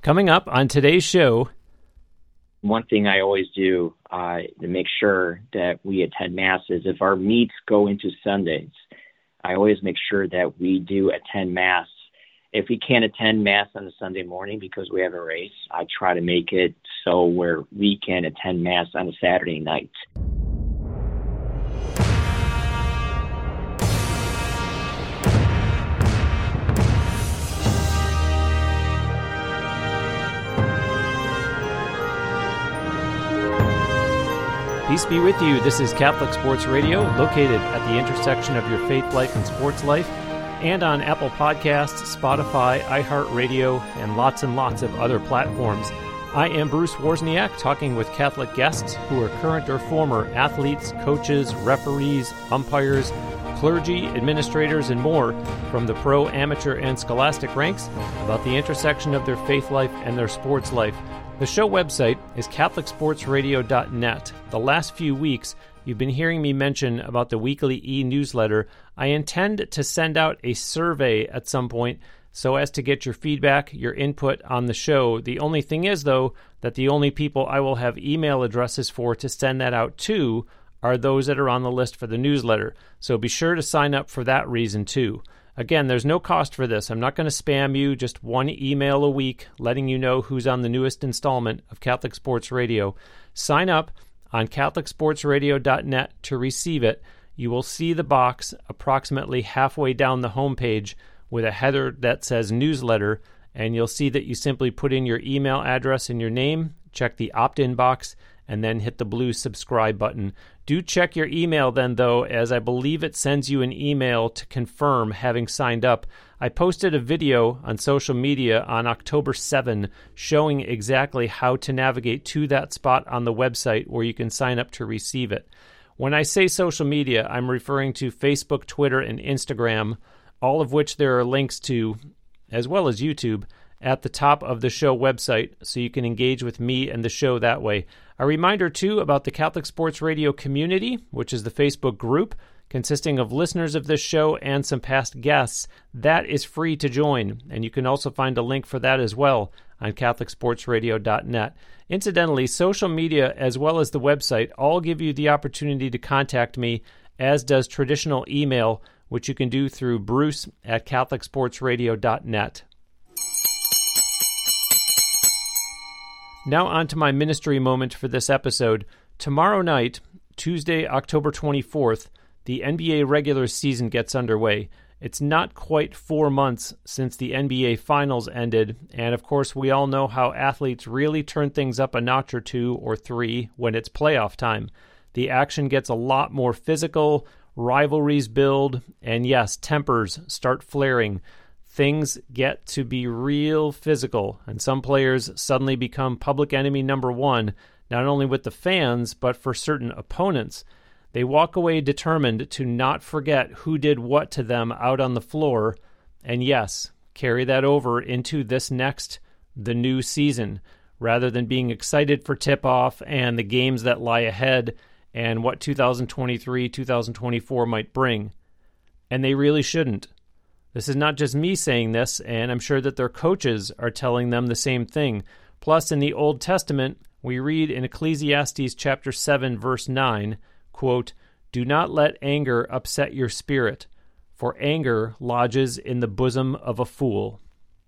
Coming up on today's show. One thing I always do to make sure that we attend masses, if our meets go into Sundays, I always make sure that we do attend mass. If we can't attend mass on a Sunday morning because we have a race, I try to make it so where we can attend mass on a Saturday night. Peace be with you. This is Catholic Sports Radio, located at the intersection of your faith life and sports life, and on Apple Podcasts, Spotify, iHeartRadio, and lots of other platforms. I am Bruce Wozniak, talking with Catholic guests who are current or former athletes, coaches, referees, umpires, clergy, administrators, and more from the pro, amateur, and scholastic ranks about the intersection of their faith life and their sports life. The show website is CatholicSportsRadio.net. The last few weeks, you've been hearing me mention about the weekly e-newsletter. I intend to send out a survey at some point so as to get your feedback, your input on the show. The only thing is, though, that the only people I will have email addresses for to send that out to are those that are on the list for the newsletter. So be sure to sign up for that reason, too. Again, there's no cost for this. I'm not going to spam you, just one email a week letting you know who's on the newest installment of Catholic Sports Radio. Sign up on CatholicSportsRadio.net to receive it. You will see the box approximately halfway down the homepage with a header that says newsletter, and you'll see that you simply put in your email address and your name, check the opt-in box, and then hit the blue subscribe button. Do check your email then, though, as I believe it sends you an email to confirm having signed up. I posted a video on social media on October 7 showing exactly how to navigate to that spot on the website where you can sign up to receive it. When I say social media, I'm referring to Facebook, Twitter, and Instagram, all of which there are links to, as well as YouTube, at the top of the show website, so you can engage with me and the show that way. A reminder, too, about the Catholic Sports Radio community, which is the Facebook group consisting of listeners of this show and some past guests. That is free to join, and you can also find a link for that as well on CatholicSportsRadio.net. Incidentally, social media as well as the website all give you the opportunity to contact me, as does traditional email, which you can do through bruce@CatholicSportsRadio.net. Now on to my ministry moment for this episode. Tomorrow night, Tuesday, October 24th, the NBA regular season gets underway. It's not quite 4 months since the NBA Finals ended, and of course we all know how athletes really turn things up a notch or two or three when it's playoff time. The action gets a lot more physical, rivalries build, and yes, tempers start flaring. Things get to be real physical, and some players suddenly become public enemy number one, not only with the fans, but for certain opponents. They walk away determined to not forget who did what to them out on the floor, and yes, carry that over into the new season, rather than being excited for tip-off and the games that lie ahead and what 2023-2024 might bring. And they really shouldn't. This is not just me saying this, and I'm sure that their coaches are telling them the same thing. Plus, in the Old Testament, we read in Ecclesiastes chapter 7, verse 9, quote, "Do not let anger upset your spirit, for anger lodges in the bosom of a fool."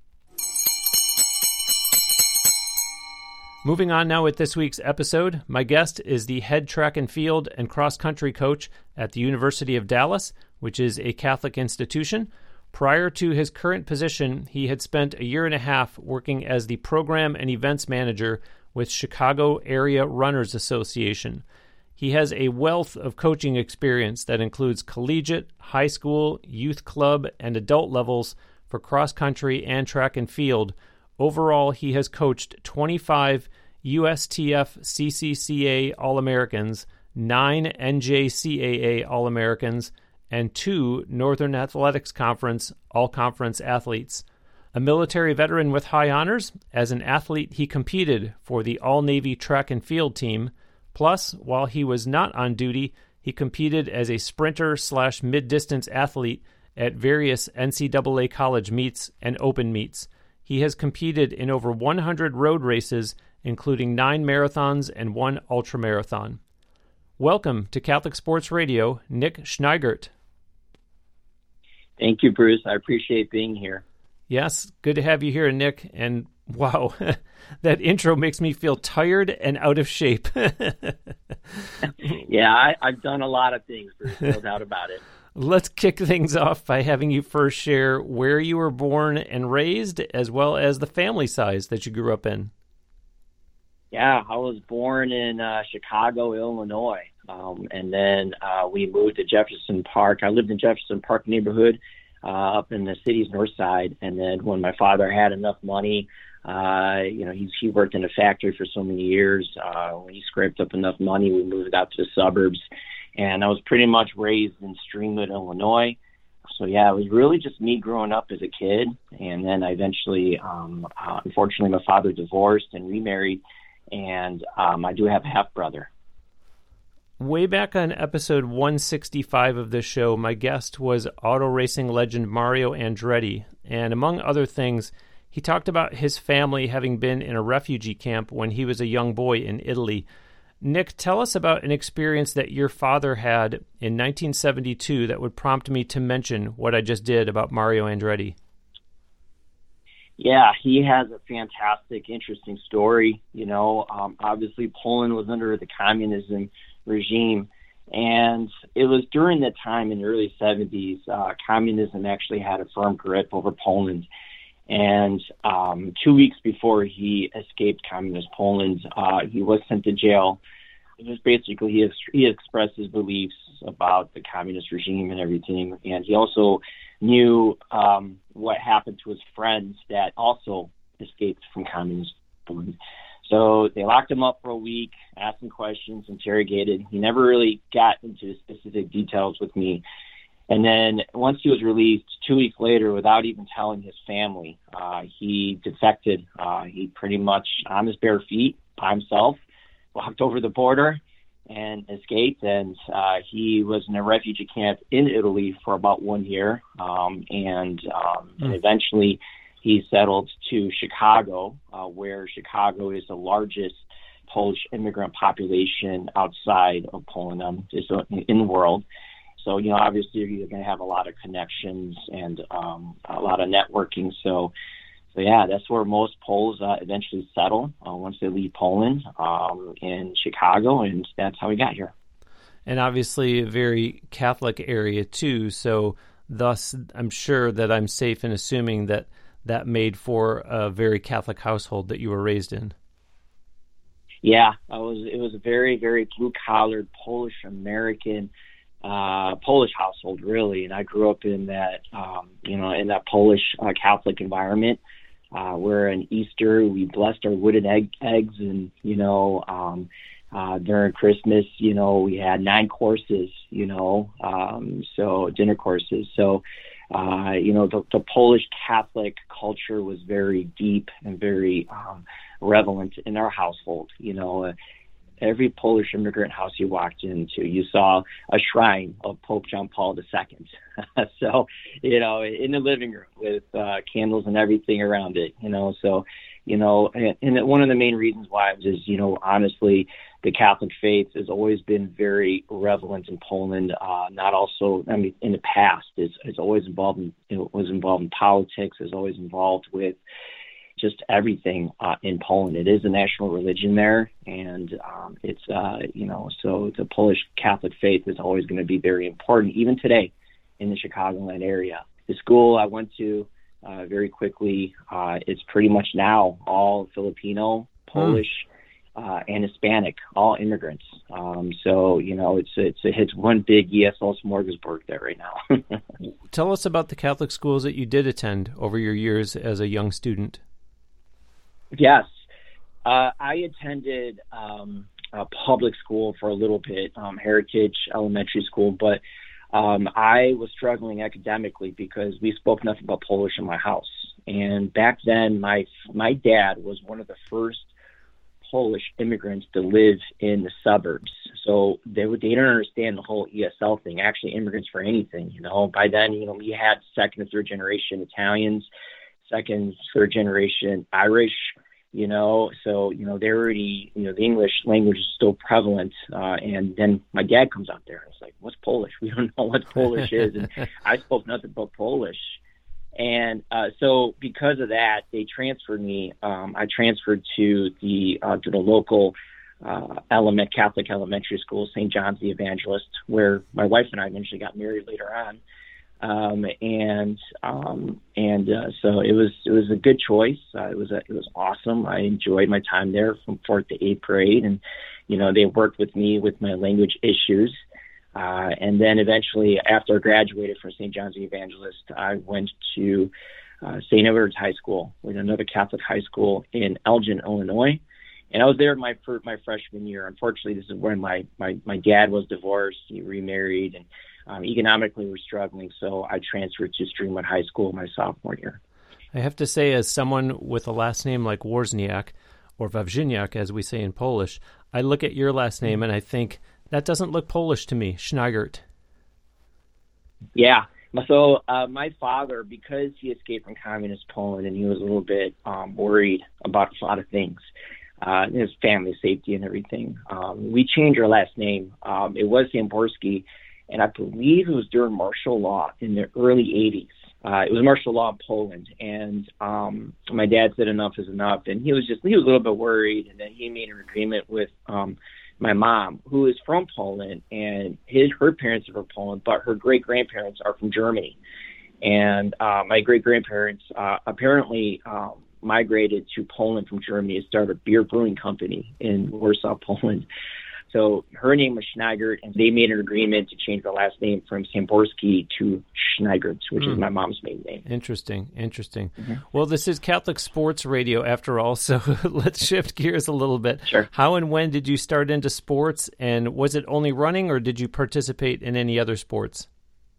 Moving on now with this week's episode, my guest is the head track and field and cross-country coach at the University of Dallas, which is a Catholic institution. Prior to his current position, he had spent a year and a half working as the program and events manager with Chicago Area Runners Association. He has a wealth of coaching experience that includes collegiate, high school, youth club, and adult levels for cross-country and track and field. Overall, he has coached 25 USTF CCCA All-Americans, 9 NJCAA All-Americans, and 2 Northern Athletics Conference All-Conference athletes. A military veteran with high honors, as an athlete he competed for the All-Navy track and field team. Plus, while he was not on duty, he competed as a sprinter/mid-distance athlete at various NCAA college meets and open meets. He has competed in over 100 road races, including 9 marathons and 1 ultramarathon. Welcome to Catholic Sports Radio, Nick Schneigert. Thank you, Bruce. I appreciate being here. Yes, good to have you here, Nick. And wow, that intro makes me feel tired and out of shape. Yeah, I've done a lot of things, Bruce, no doubt about it. Let's kick things off by having you first share where you were born and raised, as well as the family size that you grew up in. Yeah, I was born in Chicago, Illinois, and then we moved to Jefferson Park. I lived in Jefferson Park neighborhood up in the city's north side, and then when my father had enough money, he worked in a factory for so many years. When he scraped up enough money, we moved out to the suburbs. And I was pretty much raised in Streamwood, Illinois. So, yeah, it was really just me growing up as a kid. And then I eventually, unfortunately, my father divorced and remarried. And I do have a half-brother. Way back on episode 165 of this show, my guest was auto racing legend Mario Andretti. And among other things, he talked about his family having been in a refugee camp when he was a young boy in Italy. Nick, tell us about an experience that your father had in 1972 that would prompt me to mention what I just did about Mario Andretti. Yeah, he has a fantastic, interesting story. Obviously Poland was under the communism regime, and it was during that time in the early 70s, communism actually had a firm grip over Poland. And 2 weeks before he escaped communist Poland, he was sent to jail. It was basically he expressed his beliefs about the communist regime and everything. And he also knew what happened to his friends that also escaped from communist Poland. So they locked him up for a week, asked him questions, interrogated. He never really got into specific details with me. And then once he was released, 2 weeks later, without even telling his family, he defected. He pretty much, on his bare feet, by himself, walked over the border and escaped. And he was in a refugee camp in Italy for about 1 year. And eventually he settled to Chicago, where Chicago is the largest Polish immigrant population outside of Poland in the world. So, obviously you're going to have a lot of connections and a lot of networking. So yeah, that's where most Poles eventually settle once they leave Poland in Chicago, and that's how we got here. And obviously a very Catholic area too. So thus, I'm sure that I'm safe in assuming that that made for a very Catholic household that you were raised in. Yeah, it was a very, very blue-collared Polish-American Polish household, really, and I grew up in that, in that Polish Catholic environment. Where on Easter we blessed our wooden eggs, and during Christmas, we had 9 courses, so dinner courses. So, the Polish Catholic culture was very deep and very relevant in our household. Every Polish immigrant house you walked into, you saw a shrine of Pope John Paul II. So, in the living room with candles and everything around it, So, and one of the main reasons why is, honestly, the Catholic faith has always been very relevant in Poland. In the past, it's always involved in politics, is always involved with just everything in Poland. It is a national religion there, and it's so the Polish Catholic faith is always going to be very important, even today in the Chicagoland area. The school I went to very quickly, it's pretty much now all Filipino, Polish, and Hispanic, all immigrants. So it's one big ESL smorgasbord there right now. Tell us about the Catholic schools that you did attend over your years as a young student. Yes. I attended a public school for a little bit, Heritage Elementary School, but I was struggling academically because we spoke nothing but Polish in my house. And back then, my dad was one of the first Polish immigrants to live in the suburbs. So they didn't understand the whole ESL thing, actually immigrants for anything. By then, we had second and third generation Italians, second, third generation Irish, so, they already, the English language is still prevalent. And then my dad comes out there and it's like, what's Polish? We don't know what Polish is. And I spoke nothing but Polish. And so because of that, they transferred me. I transferred to the local Catholic elementary school, St. John's the Evangelist, where my wife and I eventually got married later on. So it was a good choice. It was awesome. I enjoyed my time there from 4th to 8th grade, and they worked with me with my language issues. And then eventually, after I graduated from St. John's the Evangelist, I went to St. Edward's High School, with another Catholic high school in Elgin, Illinois. And I was there my freshman year. Unfortunately, this is when my dad was divorced. He remarried, and economically we're struggling. So I transferred to Streamwood High School my sophomore year. I have to say, as someone with a last name like Wozniak, or Wawrzyniak, as we say in Polish, I look at your last name and I think, that doesn't look Polish to me, Schneigert. Yeah. So my father, because he escaped from communist Poland and he was a little bit worried about a lot of things, his family safety and everything, we changed our last name. It was Samborski, and I believe it was during martial law in the early 80s. It was martial law in Poland, and my dad said enough is enough, and he was a little bit worried, and then he made an agreement with my mom, who is from Poland, and her parents are from Poland, but her great-grandparents are from Germany. And my great-grandparents apparently migrated to Poland from Germany to start a beer brewing company in Warsaw, Poland. So her name was Schneigert, and they made an agreement to change the last name from Samborski to Schneigert, which is my mom's maiden name. Interesting. Mm-hmm. Well, this is Catholic Sports Radio after all, so let's shift gears a little bit. Sure. How and when did you start into sports, and was it only running, or did you participate in any other sports?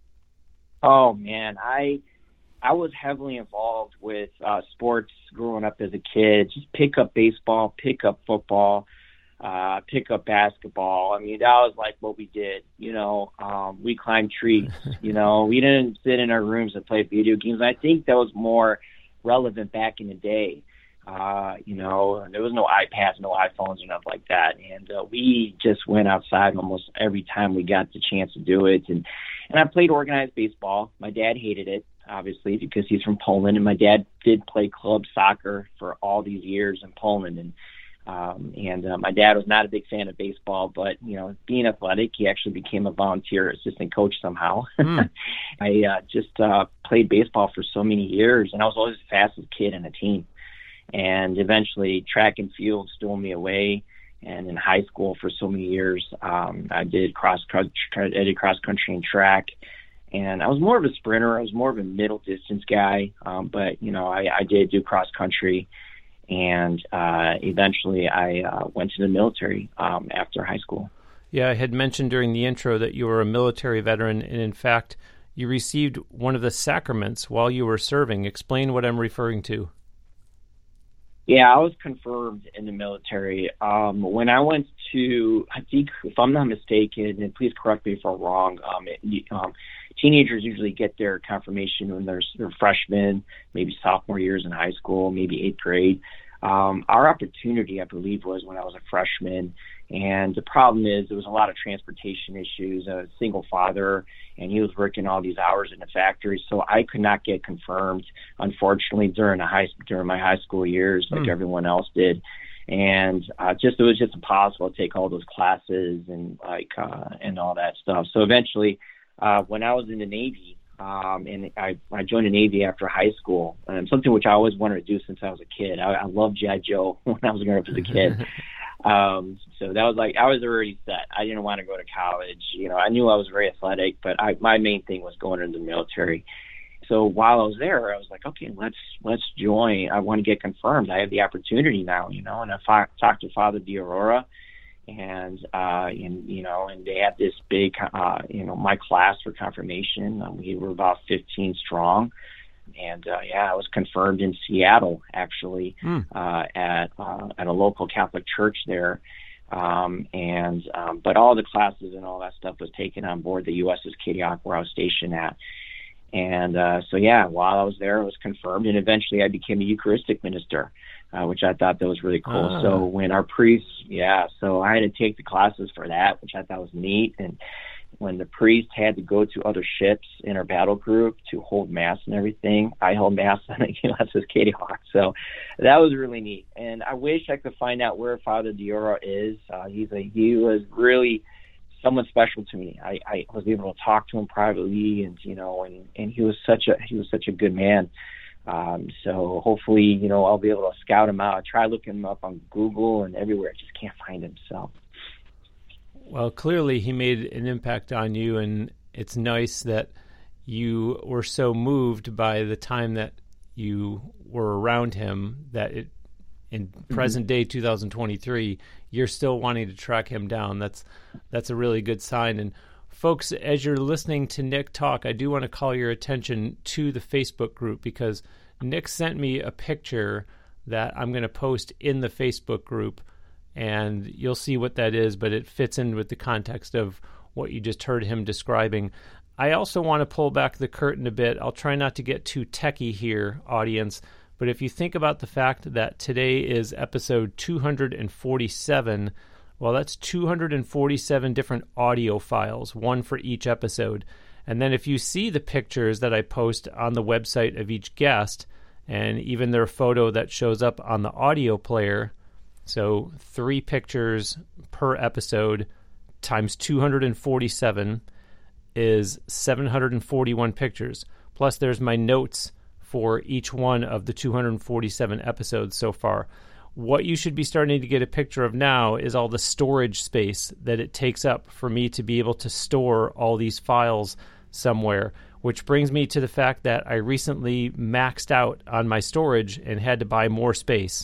Oh, man, I was heavily involved with sports growing up as a kid. Just pick up baseball, pick up football, pick up basketball. I mean, that was like what we did. We climbed trees. We didn't sit in our rooms and play video games. I think that was more relevant back in the day. There was no iPads, no iPhones, or nothing like that. And we just went outside almost every time we got the chance to do it. And I played organized baseball. My dad hated it, obviously, because he's from Poland. And my dad did play club soccer for all these years in Poland. And my dad was not a big fan of baseball, but, being athletic, he actually became a volunteer assistant coach somehow. I just played baseball for so many years, and I was always the fastest kid in the team. And eventually track and field stole me away. And in high school for so many years, I did cross country and track. And I was more of a sprinter. I was more of a middle distance guy. But I did do cross country. And eventually I went to the military after high school. Yeah, I had mentioned during the intro that you were a military veteran, and in fact, you received one of the sacraments while you were serving. Explain what I'm referring to. Yeah, I was confirmed in the military. When I went to, I think, if I'm not mistaken, and please correct me if I'm wrong, teenagers usually get their confirmation when they're freshmen, maybe sophomore years in high school, maybe 8th grade. Our opportunity, I believe, was when I was a freshman. And the problem is there was a lot of transportation issues. I was a single father, and he was working all these hours in the factory. So I could not get confirmed, unfortunately, during my high school years like everyone else did. And it was just impossible to take all those classes and and all that stuff. So eventually, when I was in the Navy, and I joined the Navy after high school, something which I always wanted to do since I was a kid. I loved G.I. Joe when I was growing up as a kid. So that was like, I was already set. I didn't want to go to college. I knew I was very athletic, but my main thing was going into the military. So while I was there, I was like, okay, let's join. I want to get confirmed. I have the opportunity now, and I talked to Father D'Aurora, and they had this big, my class for confirmation. We were about 15 strong. And I was confirmed in Seattle, actually, at a local Catholic church there. But all the classes and all that stuff was taken on board the USS Kodiak, where I was stationed at. And while I was there, I was confirmed, and eventually I became a Eucharistic minister, which I thought that was really cool. So when our priests, so I had to take the classes for that, which I thought was neat. And when the priest had to go to other ships in our battle group to hold mass and everything, I held mass on the USS Katy Hawk. So that was really neat. And I wish I could find out where Father Diora is. He was really someone special to me. I was able to talk to him privately, and he was such a good man. So hopefully, I'll be able to scout him out. I tried looking him up on Google and everywhere. I just can't find him. So. Well, clearly he made an impact on you, and it's nice that you were so moved by the time that you were around him that in present day 2023, you're still wanting to track him down. That's a really good sign. And folks, as you're listening to Nick talk, I do want to call your attention to the Facebook group, because Nick sent me a picture that I'm going to post in the Facebook group, and you'll see what that is, but it fits in with the context of what you just heard him describing. I also want to pull back the curtain a bit. I'll try not to get too techie here, audience, but if you think about the fact that today is episode 247, well, that's 247 different audio files, one for each episode. And then if you see the pictures that I post on the website of each guest, and even their photo that shows up on the audio player, so 3 pictures per episode times 247 is 741 pictures. Plus there's my notes for each one of the 247 episodes so far. What you should be starting to get a picture of now is all the storage space that it takes up for me to be able to store all these files somewhere, which brings me to the fact that I recently maxed out on my storage and had to buy more space.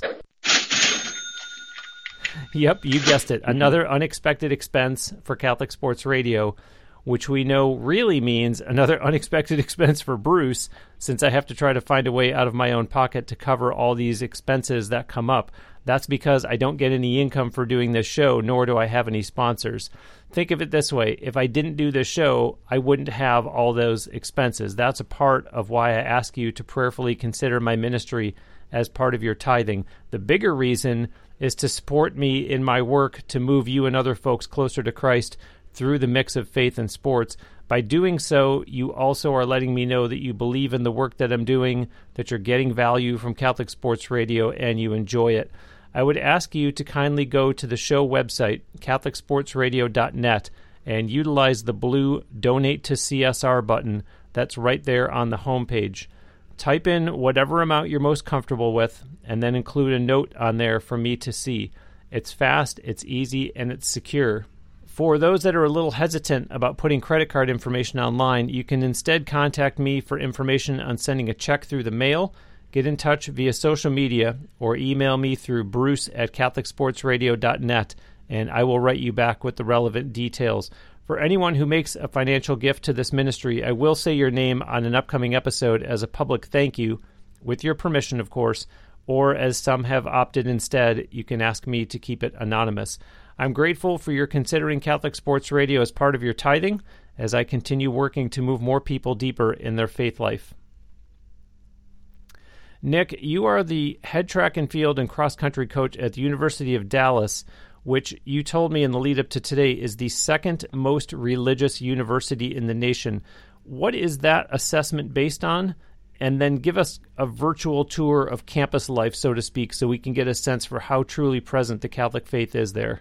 Yep, you guessed it. Another unexpected expense for Catholic Sports Radio, which we know really means another unexpected expense for Bruce, since I have to try to find a way out of my own pocket to cover all these expenses that come up. That's because I don't get any income for doing this show, nor do I have any sponsors. Think of it this way. If I didn't do this show, I wouldn't have all those expenses. That's a part of why I ask you to prayerfully consider my ministry as part of your tithing. The bigger reason is to support me in my work to move you and other folks closer to Christ through the mix of faith and sports. By doing so, you also are letting me know that you believe in the work that I'm doing, that you're getting value from Catholic Sports Radio, and you enjoy it. I would ask you to kindly go to the show website, CatholicSportsRadio.net, and utilize the blue Donate to CSR button that's right there on the homepage. Type in whatever amount you're most comfortable with, and then include a note on there for me to see. It's fast, it's easy, and it's secure. For those that are a little hesitant about putting credit card information online, you can instead contact me for information on sending a check through the mail, get in touch via social media, or email me through bruce@CatholicSportsRadio.net, and I will write you back with the relevant details. For anyone who makes a financial gift to this ministry, I will say your name on an upcoming episode as a public thank you, with your permission, of course, or as some have opted instead, you can ask me to keep it anonymous. I'm grateful for your considering Catholic Sports Radio as part of your tithing, as I continue working to move more people deeper in their faith life. Nick, you are the head track and field and cross-country coach at the University of Dallas, which you told me in the lead-up to today is the second most religious university in the nation. What is that assessment based on? And then give us a virtual tour of campus life, so to speak, so we can get a sense for how truly present the Catholic faith is there.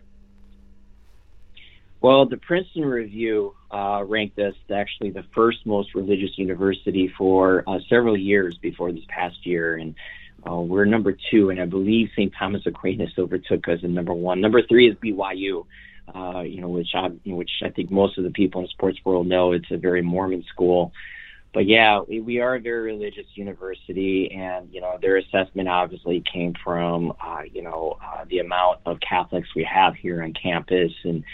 Well, the Princeton Review ranked us actually the first most religious university for several years before this past year, and we're number 2, and I believe St. Thomas Aquinas overtook us in number 1. Number 3 is BYU, which I think most of the people in the sports world know. It's a very Mormon school. But yeah, we are a very religious university, and their assessment obviously came from the amount of Catholics we have here on campus, and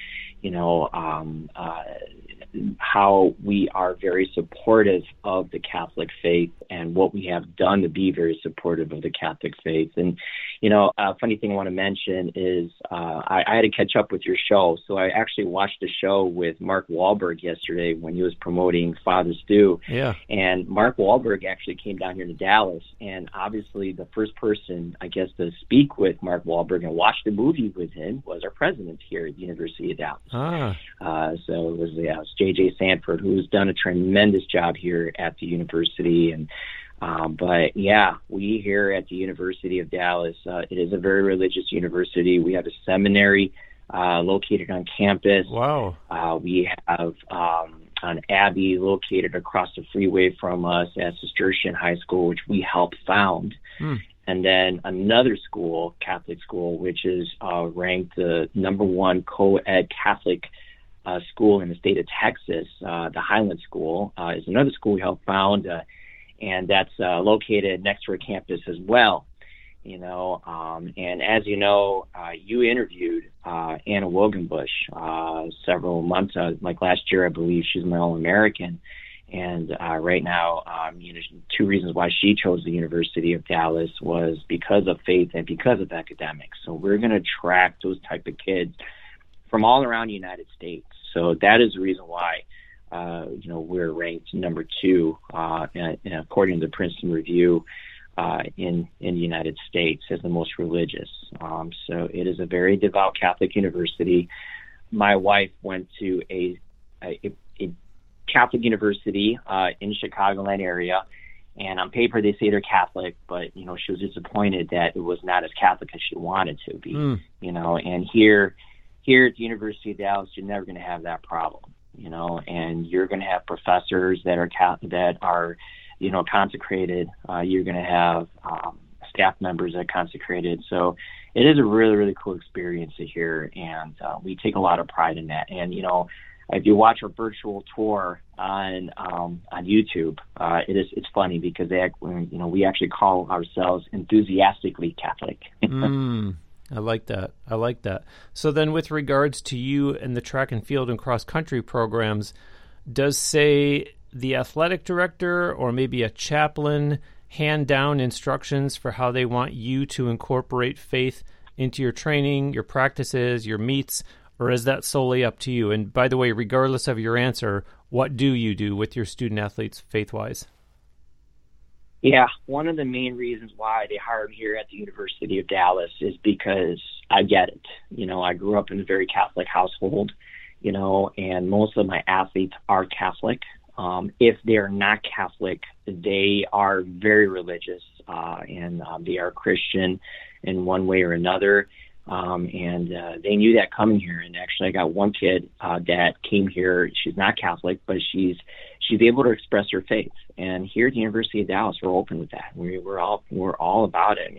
how we are very supportive of the Catholic faith and what we have done to be very supportive of the Catholic faith. And Funny thing I want to mention is I had to catch up with your show. So I actually watched a show with Mark Wahlberg yesterday when he was promoting Father Stu. Yeah. And Mark Wahlberg actually came down here to Dallas. And obviously the first person, I guess, to speak with Mark Wahlberg and watch the movie with him was our president here at the University of Dallas. So it was J.J. Sanford, who's done a tremendous job here at the university. And but yeah, we here at the University of Dallas, it is a very religious university. We have a seminary located on campus. Wow. We have an abbey located across the freeway from us at Cistercian High School, which we helped found. And then another school, Catholic school, which is ranked the #1 co-ed Catholic school in the state of Texas. The Highland School is another school we helped found. And that's located next to our campus as well, And as you know, you interviewed Anna Wogenbush several months, like last year, I believe. She's an All-American. And right now, 2 reasons why she chose the University of Dallas was because of faith and because of academics. So we're going to attract those type of kids from all around the United States. So that is the reason why we're ranked #2, according to the Princeton Review, in the United States as the most religious. So it is a very devout Catholic university. My wife went to a Catholic university in the Chicagoland area, and on paper they say they're Catholic, but she was disappointed that it was not as Catholic as she wanted to be. And here at the University of Dallas, you're never going to have that problem. And you're going to have professors that are consecrated. You're going to have staff members that are consecrated. So it is a really, really cool experience here, and we take a lot of pride in that. And if you watch our virtual tour on YouTube, it's funny because we actually call ourselves enthusiastically Catholic. I like that. So then with regards to you and the track and field and cross-country programs, does, say, the athletic director or maybe a chaplain hand down instructions for how they want you to incorporate faith into your training, your practices, your meets, or is that solely up to you? And by the way, regardless of your answer, what do you do with your student-athletes faith-wise? Yeah, one of the main reasons why they hired me here at the University of Dallas is because I get it. I grew up in a very Catholic household, and most of my athletes are Catholic. If they're not Catholic, they are very religious, and they are Christian in one way or another. And they knew that coming here. And actually, I got one kid that came here. She's not Catholic, but she's able to express her faith. And here at the University of Dallas, we're open with that. We're all about it,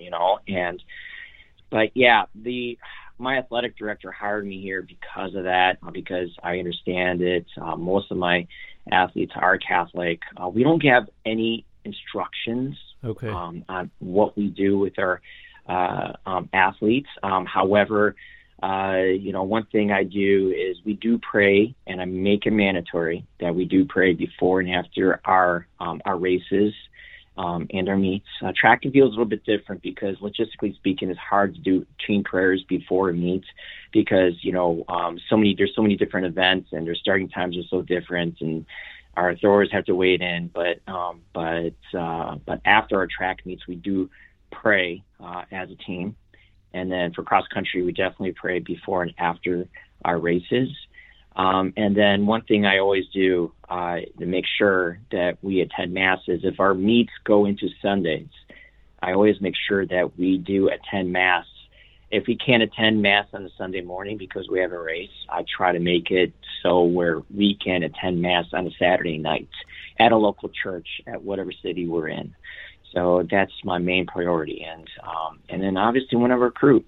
But yeah, my athletic director hired me here because of that, because I understand it. Most of my athletes are Catholic. We don't have any instructions on what we do with our athletes. However, one thing I do is we do pray, and I make it mandatory that we do pray before and after our races and our meets. Track and field is a little bit different because logistically speaking, it's hard to do team prayers before a meet because there's so many different events and their starting times are so different, and our throwers have to wait in. But after our track meets, we do pray as a team. And then for cross country, we definitely pray before and after our races. And then one thing I always do to make sure that we attend masses, if our meets go into Sundays, I always make sure that we do attend mass. If we can't attend mass on a Sunday morning because we have a race, I try to make it so where we can attend mass on a Saturday night at a local church at whatever city we're in. So that's my main priority. And then obviously when I recruit,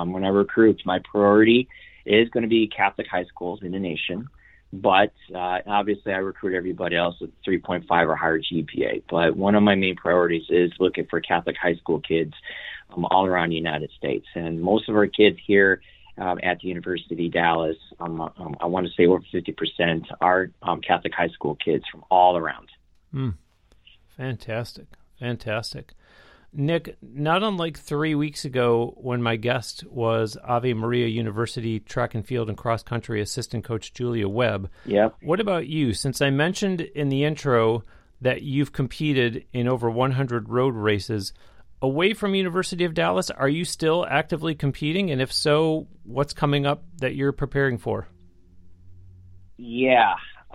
my priority is going to be Catholic high schools in the nation. But obviously I recruit everybody else with 3.5 or higher GPA. But one of my main priorities is looking for Catholic high school kids all around the United States. And most of our kids here at the University of Dallas, I want to say over 50% are Catholic high school kids from all around. Fantastic. Nick, not unlike 3 weeks ago when my guest was Ave Maria University track and field and cross country assistant coach Julia Webb. Yep. What about you? Since I mentioned in the intro that you've competed in over 100 road races, away from University of Dallas, are you still actively competing? And if so, what's coming up that you're preparing for? Yeah.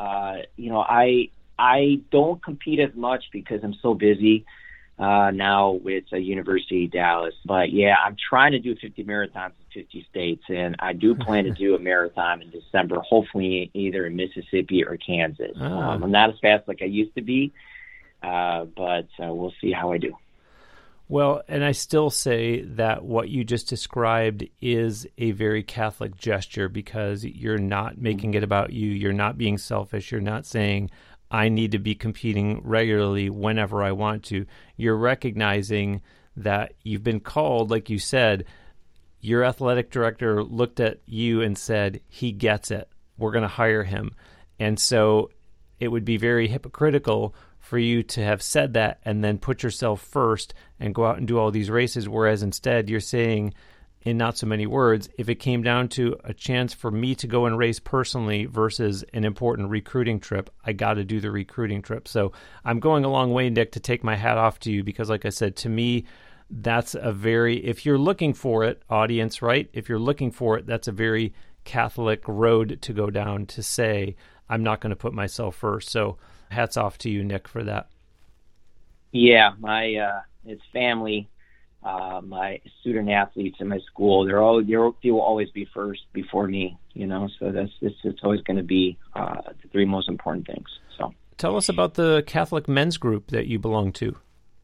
I don't compete as much because I'm so busy now with University of Dallas. But, yeah, I'm trying to do 50 marathons in 50 states, and I do plan to do a marathon in December, hopefully either in Mississippi or Kansas. I'm not as fast like I used to be, but we'll see how I do. Well, and I still say that what you just described is a very Catholic gesture because you're not making it about you. You're not being selfish. You're not saying, I need to be competing regularly whenever I want to. You're recognizing that you've been called, like you said, your athletic director looked at you and said, he gets it. We're going to hire him. And so it would be very hypocritical for you to have said that and then put yourself first and go out and do all these races, whereas instead you're saying, in not so many words, if it came down to a chance for me to go and race personally versus an important recruiting trip, I got to do the recruiting trip. So I'm going a long way, Nick, to take my hat off to you because, like I said, to me, that's a very, if you're looking for it, audience, right? If you're looking for it, that's a very Catholic road to go down to say, I'm not going to put myself first. So hats off to you, Nick, for that. Yeah, it's family. My student athletes in my school, they will always be first before me, so it's always going to be the three most important things. So tell us about the Catholic men's group that you belong to.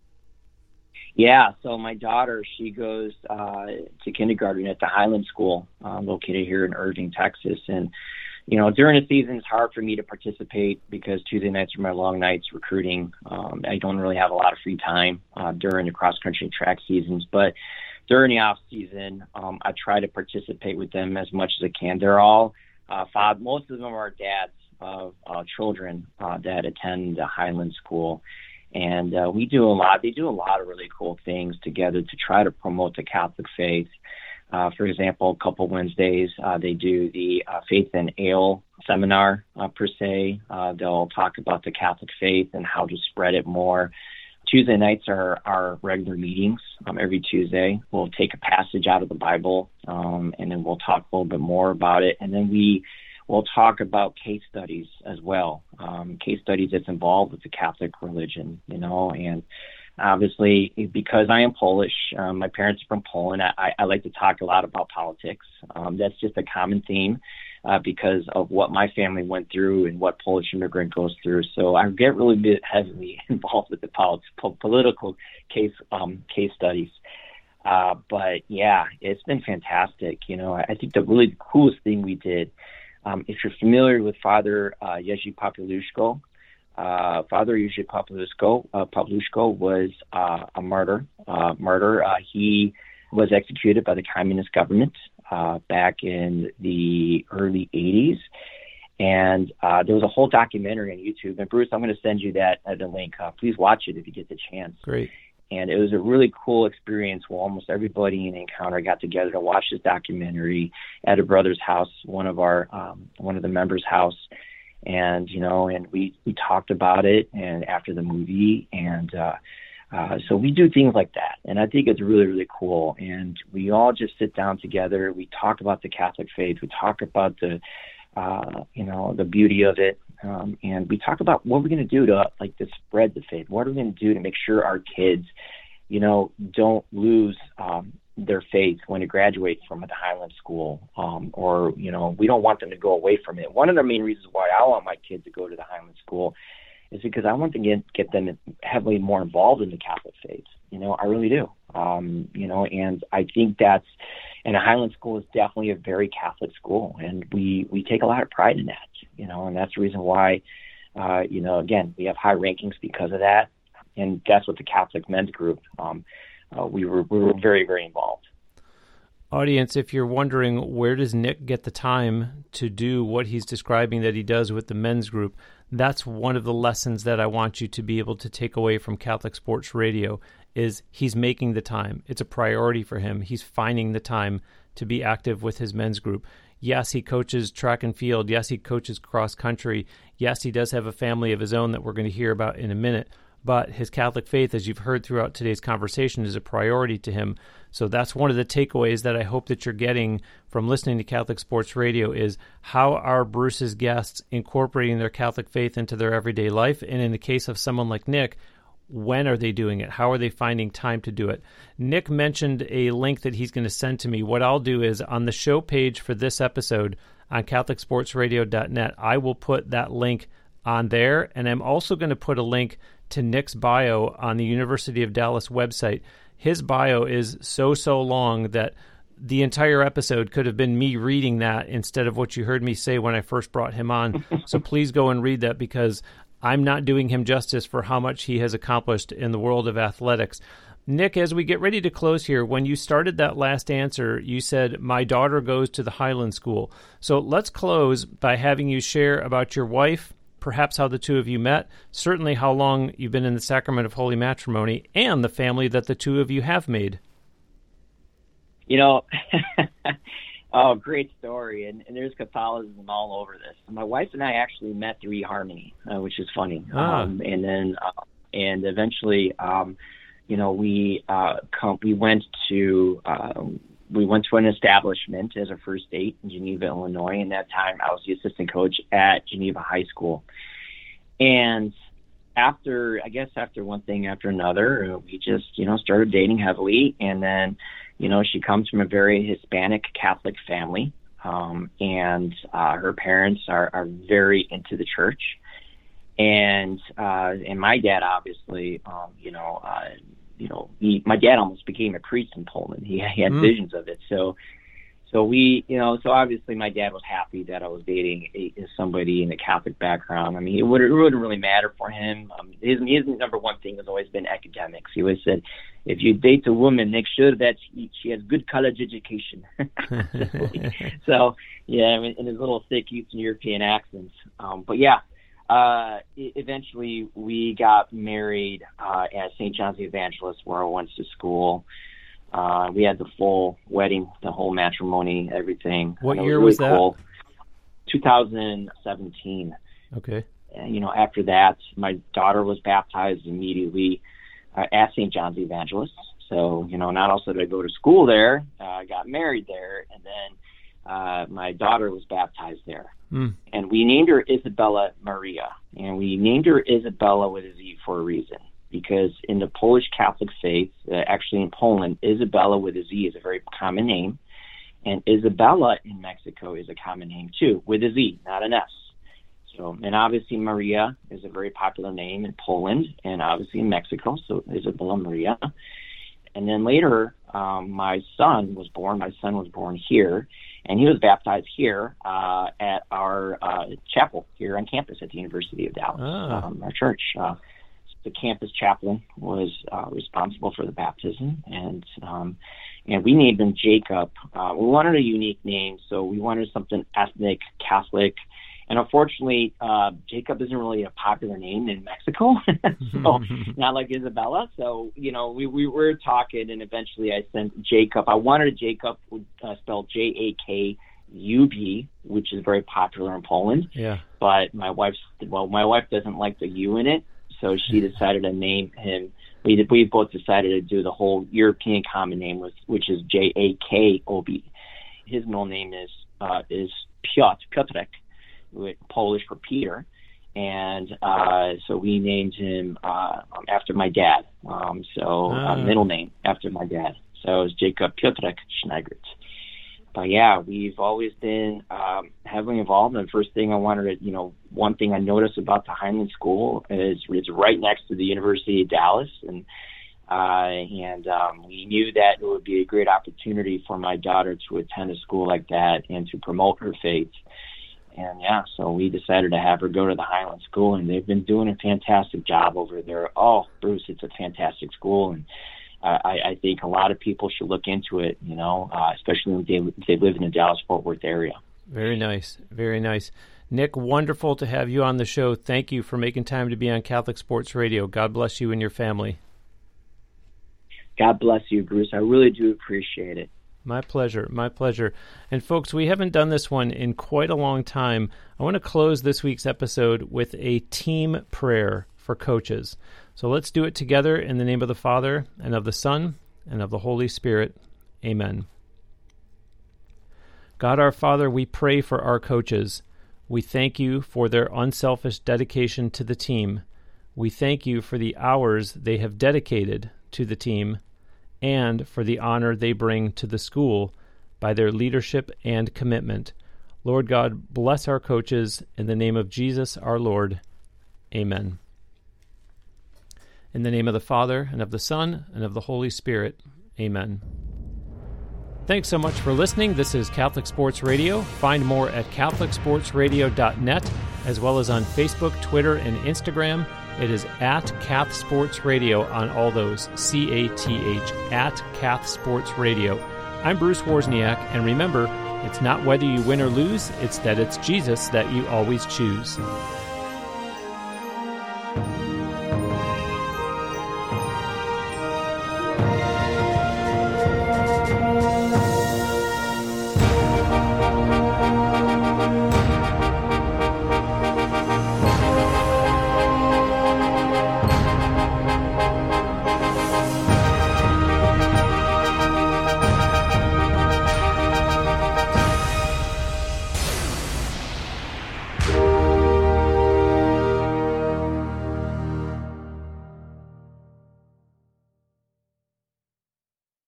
Yeah, so my daughter, she goes to kindergarten at the Highland School, located here in Irving, Texas. And, during the season, it's hard for me to participate because Tuesday nights are my long nights recruiting. I don't really have a lot of free time during the cross-country track seasons. But during the off-season, I try to participate with them as much as I can. They're all, most of them are dads of children that attend the Highland School. And we do a lot. They do a lot of really cool things together to try to promote the Catholic faith. For example, a couple Wednesdays, they do the Faith and Ale seminar, per se. They'll talk about the Catholic faith and how to spread it more. Tuesday nights are our regular meetings. Every Tuesday, we'll take a passage out of the Bible, and then we'll talk a little bit more about it. And then we'll talk about case studies as well, case studies that's involved with the Catholic religion, and obviously because I am Polish, my parents are from Poland, I like to talk a lot about politics. That's just a common theme because of what my family went through and what Polish immigrant goes through. So I get really heavily involved with the political case studies. But yeah, it's been fantastic. I think the really coolest thing we did, if you're familiar with Father Jerzy Popiełuszko, Father Jerzy Popiełuszko was a martyr. He was executed by the communist government back in the early 80s. And there was a whole documentary on YouTube. And Bruce, I'm going to send you that the link. Please watch it if you get the chance. Great. And it was a really cool experience where almost everybody in Encounter got together to watch this documentary at a brother's house, one of the members' house. And, and we talked about it and after the movie. And so we do things like that. And I think it's really, really cool. And we all just sit down together. We talk about the Catholic faith. We talk about the beauty of it. And we talk about what we're going to do to spread the faith. What are we going to do to make sure our kids, don't lose their faith when they graduate from the Highland School, or we don't want them to go away from it. One of the main reasons why I want my kids to go to the Highland School is because I want to get them heavily more involved in the Catholic faith. I really do. And I think and the Highland School is definitely a very Catholic school, and we take a lot of pride in that, and that's the reason why, again, we have high rankings because of that. And that's what the Catholic men's group, we were very, very involved. Audience, if you're wondering where does Nick get the time to do what he's describing that he does with the men's group, that's one of the lessons that I want you to be able to take away from Catholic Sports Radio. is he's making the time. It's a priority for him. He's finding the time to be active with his men's group. Yes, he coaches track and field. Yes, he coaches cross country. Yes, he does have a family of his own that we're going to hear about in a minute. But his Catholic faith, as you've heard throughout today's conversation, is a priority to him. So that's one of the takeaways that I hope that you're getting from listening to Catholic Sports Radio is how are Bruce's guests incorporating their Catholic faith into their everyday life? And in the case of someone like Nick, when are they doing it? How are they finding time to do it? Nick mentioned a link that he's going to send to me. What I'll do is on the show page for this episode on CatholicSportsRadio.net, I will put that link on there. And I'm also going to put a link to Nick's bio on the University of Dallas website. His bio is so long that the entire episode could have been me reading that instead of what you heard me say when I first brought him on. So please go and read that because I'm not doing him justice for how much he has accomplished in the world of athletics. Nick, as we get ready to close here, when you started that last answer, you said, my daughter goes to the Highland School. So let's close by having you share about your wife, perhaps how the two of you met, certainly how long you've been in the sacrament of holy matrimony, and the family that the two of you have made. Oh, great story. And there's Catholicism all over this. My wife and I actually met through eHarmony, which is funny. And eventually, we went to an establishment as a first date in Geneva, Illinois. And that time I was the assistant coach at Geneva High School. And after one thing after another, we just, started dating heavily. And then, she comes from a very Hispanic Catholic family. And her parents are very into the church. And my dad, obviously, my dad almost became a priest in Poland. He had visions of it. So obviously my dad was happy that I was dating somebody in a Catholic background. I mean, it wouldn't really matter for him. His number one thing has always been academics. He always said, if you date a woman, make sure that she has good college education. So, in his little thick Eastern European accents. Eventually we got married at St. John's the Evangelist, where I went to school. We had the full wedding, the whole matrimony, everything. What year was that? Cool. 2017. Okay. And, after that, my daughter was baptized immediately at St. John's the Evangelist. So, not also did I go to school there, I got married there, and then my daughter was baptized there. And we named her Isabella Maria. And we named her Isabella with a Z for a reason. Because in the Polish Catholic faith, actually in Poland, Isabella with a Z is a very common name. And Isabella in Mexico is a common name too, with a Z, not an S. So, and obviously Maria is a very popular name in Poland and obviously in Mexico, so Isabella Maria. And then later, my son was born. My son was born here, and he was baptized here at our chapel here on campus at the University of Dallas, our church. The campus chaplain was responsible for the baptism, and we named him Jacob. We wanted a unique name, so we wanted something ethnic, Catholic. And unfortunately, Jacob isn't really a popular name in Mexico, so not like Isabella. So, we were talking, and eventually I sent Jacob. I wanted a Jacob spelled Jakub, which is very popular in Poland. Yeah. But my wife doesn't like the U in it, so she decided to name him. We both decided to do the whole European common name, which is Jakob. His middle name is Piotrek, Polish for Peter, and so we named him after my dad. Middle name after my dad. So it was Jacob Piotrek Schneigert. But we've always been heavily involved. And the first thing I wanted to, one thing I noticed about the Highland School is it's right next to the University of Dallas, and we knew that it would be a great opportunity for my daughter to attend a school like that and to promote her faith. And so we decided to have her go to the Highland School, and they've been doing a fantastic job over there. Oh, Bruce, it's a fantastic school, and I think a lot of people should look into it, especially when they live in the Dallas-Fort Worth area. Very nice. Very nice. Nick, wonderful to have you on the show. Thank you for making time to be on Catholic Sports Radio. God bless you and your family. God bless you, Bruce. I really do appreciate it. My pleasure. My pleasure. And folks, we haven't done this one in quite a long time. I want to close this week's episode with a team prayer for coaches. So let's do it together in the name of the Father, and of the Son, and of the Holy Spirit. Amen. God our Father, we pray for our coaches. We thank you for their unselfish dedication to the team. We thank you for the hours they have dedicated to the team and for the honor they bring to the school by their leadership and commitment. Lord God, bless our coaches in the name of Jesus our Lord. Amen. In the name of the Father, and of the Son, and of the Holy Spirit. Amen. Thanks so much for listening. This is Catholic Sports Radio. Find more at CatholicSportsRadio.net, as well as on Facebook, Twitter, and Instagram. It is at Cath Sports Radio on all those, CATH, at Cath Sports Radio. I'm Bruce Wozniak, and remember, it's not whether you win or lose, it's that it's Jesus that you always choose.